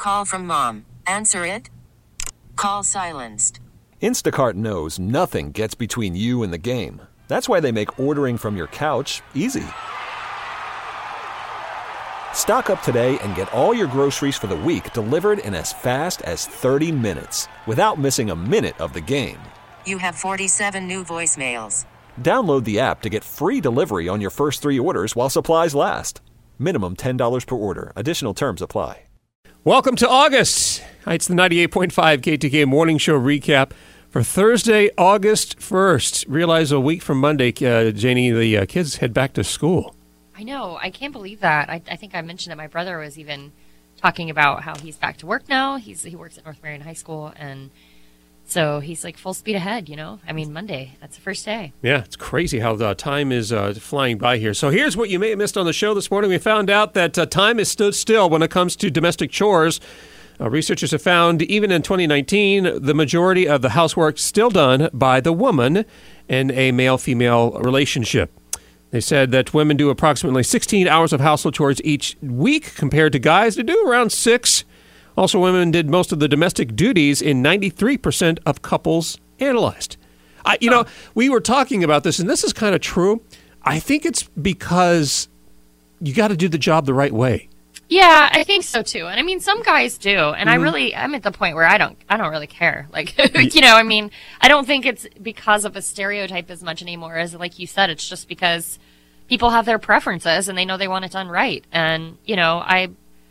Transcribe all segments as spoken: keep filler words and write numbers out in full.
call from mom. Answer it. Call silenced. Instacart knows nothing gets between you and the game. That's why they make ordering from your couch easy. Stock up today and get all your groceries for the week delivered in as fast as thirty minutes without missing a minute of the game. You have forty-seven new voicemails. Download the app to get free delivery on your first three orders while supplies last. Minimum ten dollars per order. Additional terms apply. Welcome to August. It's the ninety-eight point five K T K Morning Show recap for Thursday, August first. Realize a week from Monday, uh, Janie, the uh, kids head back to school. I know. I can't believe that. I, I think I mentioned that my brother was even talking about how he's back to work now. He's He works at North Marion High School, and so he's like full speed ahead, you know? I mean, Monday, that's the first day. Yeah, it's crazy how the time is uh, flying by here. So here's what you may have missed on the show this morning. We found out that uh, time is stood still when it comes to domestic chores. Uh, researchers have found even in twenty nineteen, the majority of the housework still done by the woman in a male-female relationship. They said that women do approximately sixteen hours of household chores each week compared to guys that do around six. Also, women did most of the domestic duties in ninety-three percent of couples analyzed. I, you know, we were talking about this, and this is kind of true. I think it's because you got to do the job the right way. Yeah, I think so too. And I mean, some guys do. And Mm-hmm. I really, I'm at the point where I don't, I don't really care. Like, you know, I mean, I don't think it's because of a stereotype as much anymore as, like you said, it's just because people have their preferences and they know they want it done right. And, you know, I,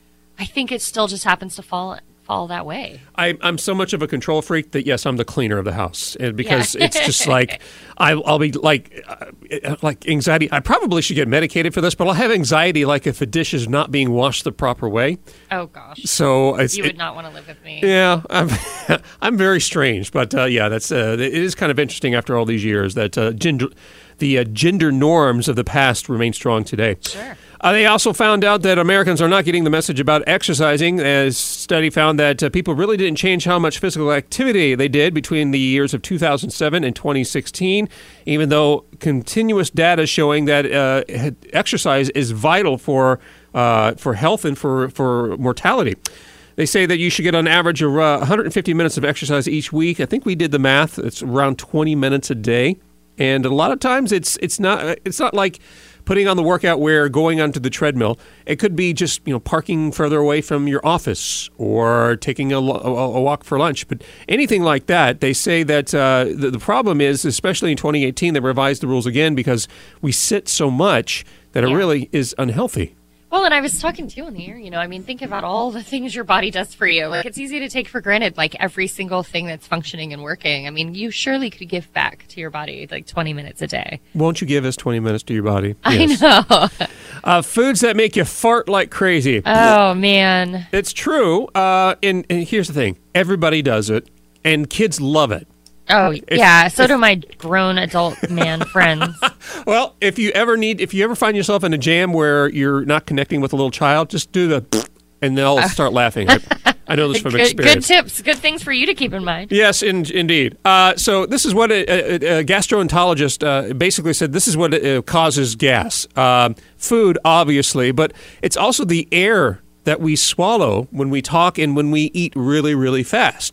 I think it still just happens to fall fall that way. I, I'm so much of a control freak that, yes, I'm the cleaner of the house. And because yeah. It's just like, I, I'll be like, uh, like anxiety. I probably should get medicated for this, but I'll have anxiety like if a dish is not being washed the proper way. Oh, gosh. So it's, You would it, not want to live with me. Yeah, I'm, I'm very strange. But uh, yeah, that's uh, it is kind of interesting after all these years that uh, gender, the uh, gender norms of the past remain strong today. Sure. Uh, they also found out that Americans are not getting the message about exercising. A study found that uh, people really didn't change how much physical activity they did between the years of two thousand seven and twenty sixteen, even though continuous data showing that uh, exercise is vital for uh, for health and for, for mortality. They say that you should get on average uh, one hundred fifty minutes of exercise each week. I think we did the math. It's around twenty minutes a day. And a lot of times it's it's not it's not like putting on the workout wear, going onto the treadmill. It could be just, you know, parking further away from your office or taking a, a, a walk for lunch. But anything like that, they say that uh, the, the problem is, especially in twenty eighteen, they revised the rules again because we sit so much that Yeah. it really is unhealthy. Well, and I was talking to you on the air, you know, I mean, think about all the things your body does for you. Like, it's easy to take for granted, like, every single thing that's functioning and working. I mean, you surely could give back to your body, like, twenty minutes a day. Won't you give us twenty minutes to your body? I know. Uh, foods that make you fart like crazy. Oh, man. It's true. Uh, and, and here's the thing. Everybody does it, and kids love it. Oh, yeah. So do my grown adult man friends. Well, if you ever need, if you ever find yourself in a jam where you're not connecting with a little child, just do the, and they'll start laughing. I, I know this from good, experience. Good tips. Good things for you to keep in mind. Yes, in, indeed. Uh, so this is what a, a, a gastroenterologist uh, basically said. This is what uh, causes gas. Um, food, obviously, but it's also the air that we swallow when we talk and when we eat really, really fast.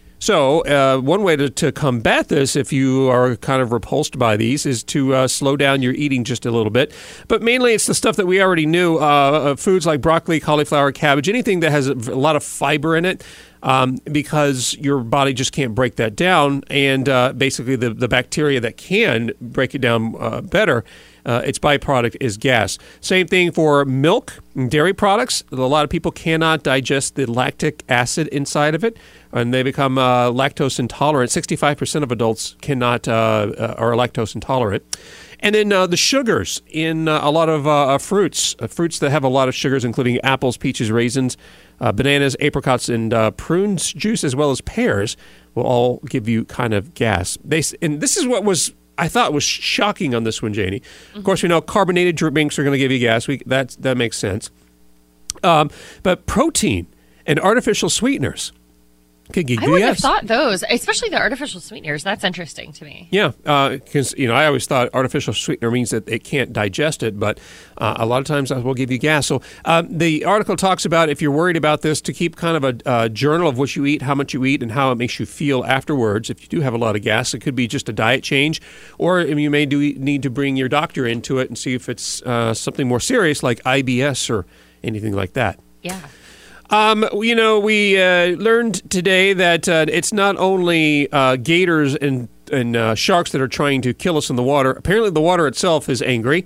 So uh, one way to, to combat this, if you are kind of repulsed by these, is to uh, slow down your eating just a little bit. But mainly it's the stuff that we already knew, uh, foods like broccoli, cauliflower, cabbage, anything that has a, a lot of fiber in it, um, because your body just can't break that down. And uh, basically the, the bacteria that can break it down uh, better, Uh, its byproduct is gas. Same thing for milk and dairy products. A lot of people cannot digest the lactic acid inside of it, and they become uh, lactose intolerant. sixty-five percent of adults cannot uh, uh, are lactose intolerant. And then uh, the sugars in uh, a lot of uh, fruits, uh, fruits that have a lot of sugars, including apples, peaches, raisins, uh, bananas, apricots, and uh, prunes juice, as well as pears, will all give you kind of gas. They and this is what was I thought was shocking on this one, Janie. Mm-hmm. Of course, we know carbonated drinks are going to give you gas. We, that, that makes sense. Um, but protein and artificial sweeteners, Could give I you wouldn't yes. have thought those, especially the artificial sweeteners. That's interesting to me. Yeah, because, you know, I always thought artificial sweetener means that it can't digest it, but uh, a lot of times that will give you gas. So um, the article talks about, if you're worried about this, to keep kind of a uh, journal of what you eat, how much you eat, and how it makes you feel afterwards. If you do have a lot of gas, it could be just a diet change, or you may do need to bring your doctor into it and see if it's uh, something more serious like I B S or anything like that. Yeah. Um, you know, we uh, learned today that uh, it's not only uh, gators and, and uh, sharks that are trying to kill us in the water. Apparently, the water itself is angry.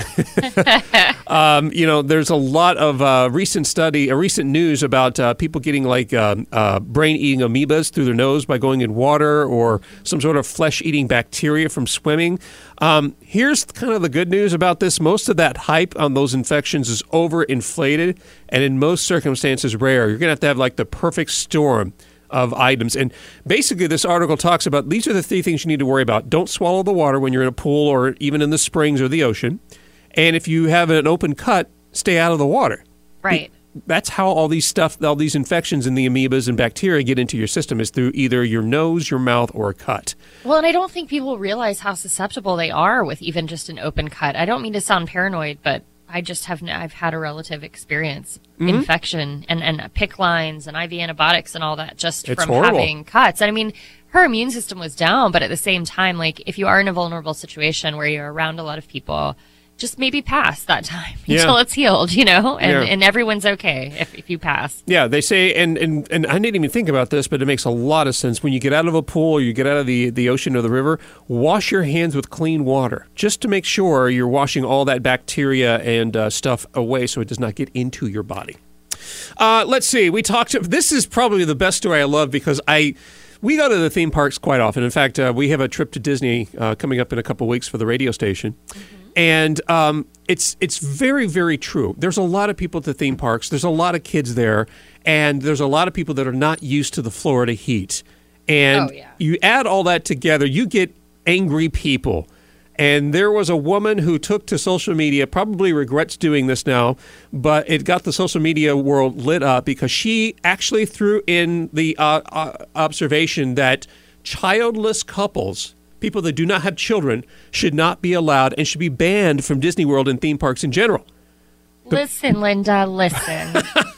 um, you know, there's a lot of uh, recent study, uh, recent news about uh, people getting like um, uh, brain-eating amoebas through their nose by going in water, or some sort of flesh-eating bacteria from swimming. Um, here's kind of the good news about this. Most of that hype on those infections is overinflated, and in most circumstances rare. You're going to have to have like the perfect storm of items. And basically this article talks about, these are the three things you need to worry about. Don't swallow the water when you're in a pool or even in the springs or the ocean. And if you have an open cut, stay out of the water. Right. That's how all these stuff, all these infections and the amoebas and bacteria get into your system, is through either your nose, your mouth, or a cut. Well, and I don't think people realize how susceptible they are with even just an open cut. I don't mean to sound paranoid, but I just have, I've had a relative experience mm-hmm. infection and, and PICC lines and I V antibiotics and all that just it's from horrible. having cuts. And I mean, her immune system was down, but at the same time, like if you are in a vulnerable situation where you're around a lot of people, just maybe pass that time yeah. until it's healed, you know, and, yeah. and everyone's okay if, if you pass. Yeah, they say, and, and, and I didn't even think about this, but it makes a lot of sense. When you get out of a pool or you get out of the, the ocean or the river, wash your hands with clean water, just to make sure you're washing all that bacteria and uh, stuff away so it does not get into your body. Uh, let's see, we talked, to, this is probably the best story I love, because I... We go to the theme parks quite often. In fact, uh, we have a trip to Disney uh, coming up in a couple of weeks for the radio station. Mm-hmm. And um, it's it's very, very true. There's a lot of people at the theme parks. There's a lot of kids there. And there's a lot of people that are not used to the Florida heat. And oh, yeah. you add all that together, you get angry people. And there was a woman who took to social media, probably regrets doing this now, but it got the social media world lit up because she actually threw in the uh, uh, observation that childless couples, people that do not have children, should not be allowed and should be banned from Disney World and theme parks in general. Listen, Linda, listen.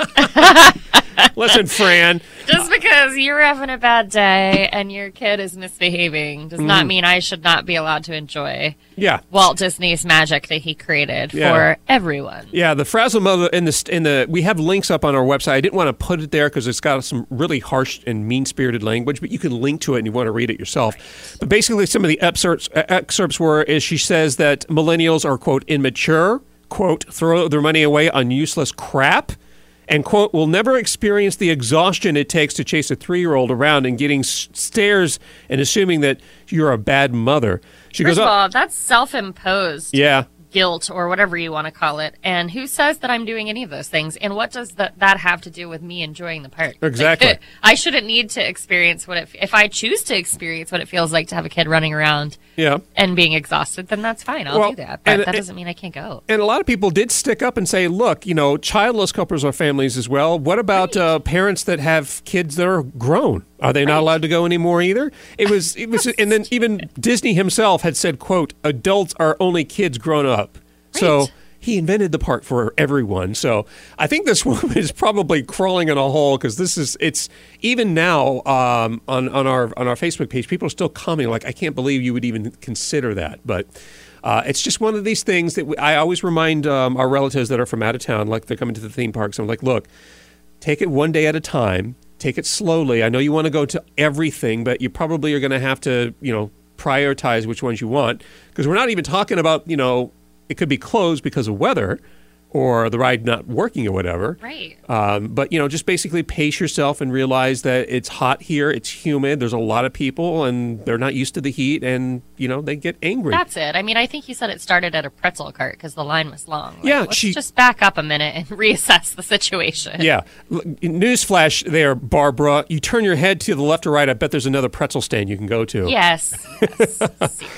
Listen, Fran. Just because you're having a bad day and your kid is misbehaving does mm. not mean I should not be allowed to enjoy yeah. Walt Disney's magic that he created yeah. for everyone. Yeah, the Frazzle Mother in the in the we have links up on our website. I didn't want to put it there because it's got some really harsh and mean-spirited language, but you can link to it and you want to read it yourself. Right. But basically, some of the excerpts excerpts were is she says that millennials are, quote, immature, quote, throw their money away on useless crap, and, quote, will never experience the exhaustion it takes to chase a three-year-old around and getting s- stares and assuming that you're a bad mother. She First goes, of all, that's self-imposed yeah. guilt or whatever you want to call it. And who says that I'm doing any of those things? And what does that, that have to do with me enjoying the park? Exactly. Like, I shouldn't need to experience what it, if I choose to experience what it feels like to have a kid running around yeah. and being exhausted, then that's fine. I'll well, do that. But and, that doesn't mean I can't go. And a lot of people did stick up and say, look, you know, childless couples are families as well. What about right. uh, parents that have kids that are grown? Are they right. not allowed to go anymore either? It was, it was, and then even Disney himself had said, quote, adults are only kids grown up. Right. So he invented the park for everyone. So I think this woman is probably crawling in a hole because this is, it's even now um, on, on our on our Facebook page, people are still commenting like, I can't believe you would even consider that. But uh, it's just one of these things that we, I always remind um, our relatives that are from out of town, like they're coming to the theme parks. I'm like, look, take it one day at a time. Take it slowly. I know you want to go to everything, but you probably are going to have to, you know, prioritize which ones you want. Because we're not even talking about, you know, it could be closed because of weather or the ride not working or whatever. Right. Um, but, you know, just basically pace yourself and realize that it's hot here, it's humid, there's a lot of people, and they're not used to the heat, and, you know, they get angry. That's it. I mean, I think you said it started at a pretzel cart because the line was long. Like, yeah. Let's she, just back up a minute and reassess the situation. Yeah. Newsflash there, Barbara. You turn your head to the left or right, I bet there's another pretzel stand you can go to. Yes. yes. Seriously.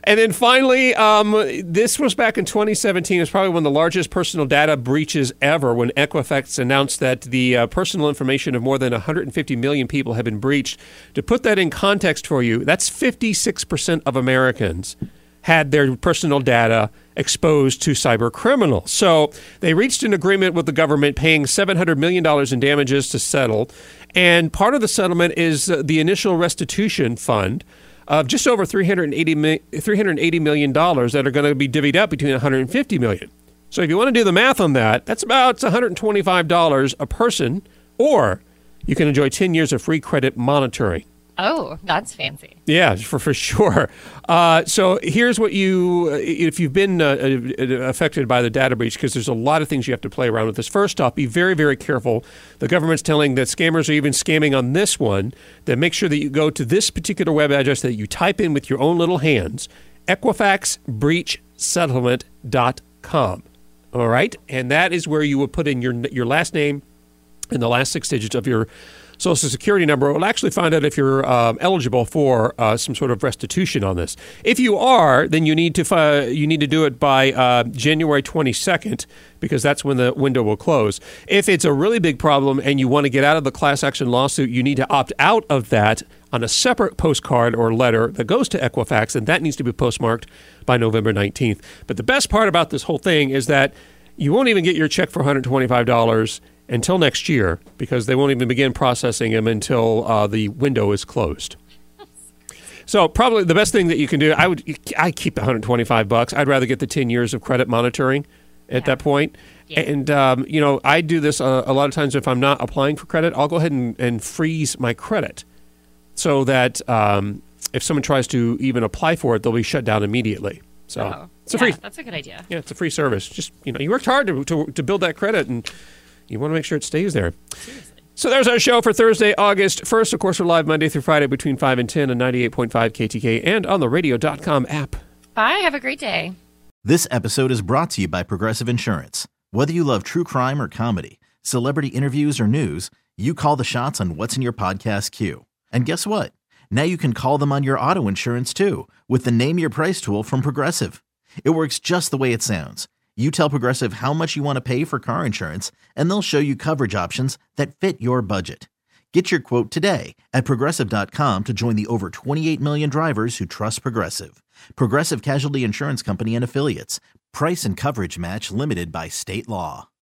And then finally, um, this was back in twenty seventeen. It was probably one of the largest personal data breaches ever when Equifax announced that the uh, personal information of more than one hundred fifty million people had been breached. To put that in context for you, that's fifty-six percent of Americans had their personal data exposed to cyber criminals. So they reached an agreement with the government paying seven hundred million dollars in damages to settle. And part of the settlement is uh, the initial restitution fund of just over three hundred eighty million dollars that are going to be divvied up between one hundred fifty million dollars. So if you want to do the math on that, that's about one hundred twenty-five dollars a person, or you can enjoy ten years of free credit monitoring. Oh, that's fancy. Yeah, for for sure. Uh, so here's what you, if you've been uh, affected by the data breach, because there's a lot of things you have to play around with this. First off, be very, very careful. The government's telling that scammers are even scamming on this one, that make sure that you go to this particular web address that you type in with your own little hands, Equifax breach settlement dot com. All right? And that is where you will put in your your last name and the last six digits of your Social Security number. Will actually find out if you're um, eligible for uh, some sort of restitution on this. If you are, then you need to fi- you need to do it by uh, January twenty-second, because that's when the window will close. If it's a really big problem and you want to get out of the class action lawsuit, you need to opt out of that on a separate postcard or letter that goes to Equifax, and that needs to be postmarked by November nineteenth. But the best part about this whole thing is that you won't even get your check for one hundred twenty-five dollars until next year, because they won't even begin processing them until uh, the window is closed. So probably the best thing that you can do, I would, I keep one hundred twenty-five bucks. I'd rather get the ten years of credit monitoring at yeah. that point. Yeah. And, um, you know, I do this uh, a lot of times if I'm not applying for credit, I'll go ahead and, and freeze my credit so that um, if someone tries to even apply for it, they'll be shut down immediately. So oh, it's a yeah, free, that's a good idea. Yeah, it's a free service. Just, you know, you worked hard to, to, to build that credit, and you want to make sure it stays there. Seriously. So there's our show for Thursday, August first. Of course, we're live Monday through Friday between five and ten on ninety-eight point five K T K and on the radio dot com app. Bye. Have a great day. This episode is brought to you by Progressive Insurance. Whether you love true crime or comedy, celebrity interviews or news, you call the shots on what's in your podcast queue. And guess what? Now you can call them on your auto insurance too with the Name Your Price tool from Progressive. It works just the way it sounds. You tell Progressive how much you want to pay for car insurance, and they'll show you coverage options that fit your budget. Get your quote today at Progressive dot com to join the over twenty-eight million drivers who trust Progressive. Progressive Casualty Insurance Company and Affiliates. Price and coverage match limited by state law.